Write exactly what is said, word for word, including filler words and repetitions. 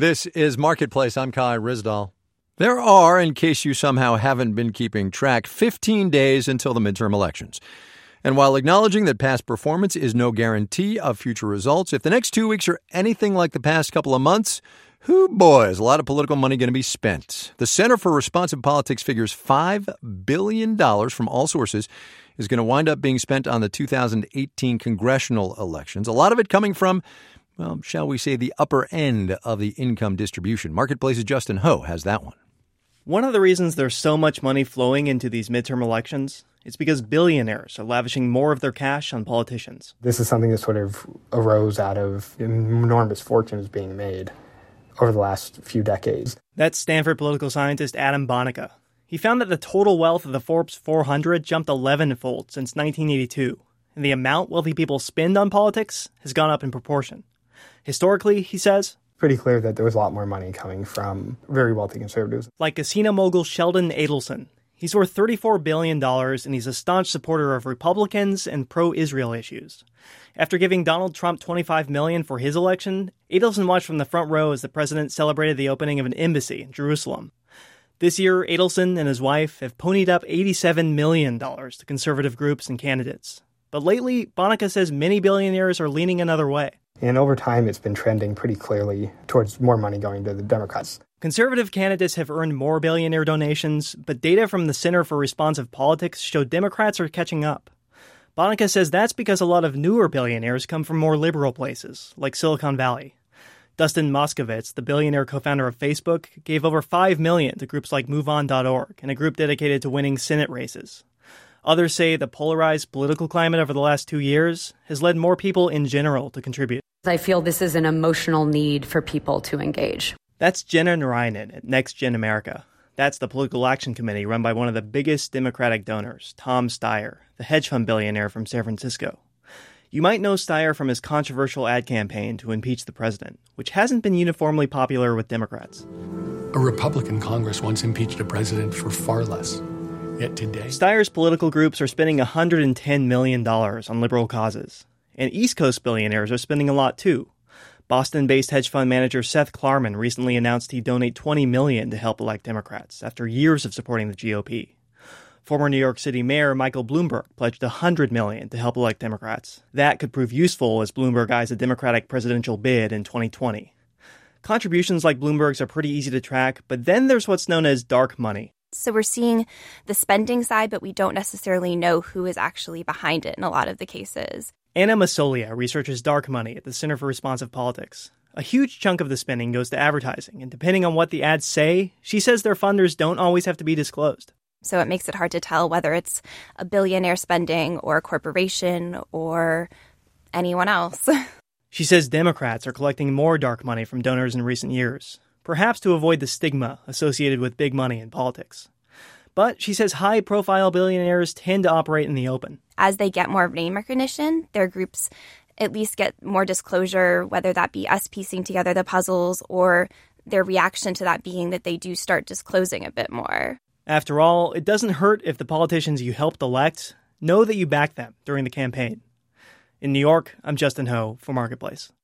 This is Marketplace. I'm Kai Ryssdal. There are, in case you somehow haven't been keeping track, fifteen days until the midterm elections. And while acknowledging that past performance is no guarantee of future results, if the next two weeks are anything like the past couple of months, whoo boy, is a lot of political money going to be spent. The Center for Responsive Politics figures five billion dollars from all sources is going to wind up being spent on the two thousand eighteen congressional elections. A lot of it coming from, well, shall we say, the upper end of the income distribution. Marketplace's Justin Ho has that one. One of the reasons there's so much money flowing into these midterm elections is because billionaires are lavishing more of their cash on politicians. This is something that sort of arose out of enormous fortunes being made over the last few decades. That's Stanford political scientist Adam Bonica. He found that the total wealth of the Forbes four hundred jumped eleven-fold since nineteen eighty-two, and the amount wealthy people spend on politics has gone up in proportion. Historically, he says, pretty clear that there was a lot more money coming from very wealthy conservatives. Like casino mogul Sheldon Adelson. He's worth thirty-four billion dollars, and he's a staunch supporter of Republicans and pro-Israel issues. After giving Donald Trump twenty-five million dollars for his election, Adelson watched from the front row as the president celebrated the opening of an embassy in Jerusalem. This year, Adelson and his wife have ponied up eighty-seven million dollars to conservative groups and candidates. But lately, Bonica says many billionaires are leaning another way. And over time, it's been trending pretty clearly towards more money going to the Democrats. Conservative candidates have earned more billionaire donations, but data from the Center for Responsive Politics show Democrats are catching up. Bonica says that's because a lot of newer billionaires come from more liberal places, like Silicon Valley. Dustin Moskovitz, the billionaire co-founder of Facebook, gave over five million dollars to groups like move on dot org and a group dedicated to winning Senate races. Others say the polarized political climate over the last two years has led more people in general to contribute. I feel this is an emotional need for people to engage. That's Jenna Narayanan at Next Gen America. That's the political action committee run by one of the biggest Democratic donors, Tom Steyer, the hedge fund billionaire from San Francisco. You might know Steyer from his controversial ad campaign to impeach the president, which hasn't been uniformly popular with Democrats. A Republican Congress once impeached a president for far less. Yet today, Steyer's political groups are spending one hundred ten million dollars on liberal causes. And East Coast billionaires are spending a lot too. Boston-based hedge fund manager Seth Klarman recently announced he'd donate twenty million dollars to help elect Democrats after years of supporting the G O P. Former New York City Mayor Michael Bloomberg pledged one hundred million dollars to help elect Democrats. That could prove useful as Bloomberg eyes a Democratic presidential bid in twenty twenty. Contributions like Bloomberg's are pretty easy to track, but then there's what's known as dark money. So we're seeing the spending side, but we don't necessarily know who is actually behind it in a lot of the cases. Anna Masolia researches dark money at the Center for Responsive Politics. A huge chunk of the spending goes to advertising, and depending on what the ads say, she says their funders don't always have to be disclosed. So it makes it hard to tell whether it's a billionaire spending or a corporation or anyone else. She says Democrats are collecting more dark money from donors in recent years, perhaps to avoid the stigma associated with big money in politics. But she says high-profile billionaires tend to operate in the open. As they get more name recognition, their groups at least get more disclosure, whether that be us piecing together the puzzles or their reaction to that being that they do start disclosing a bit more. After all, it doesn't hurt if the politicians you helped elect know that you backed them during the campaign. In New York, I'm Justin Ho for Marketplace.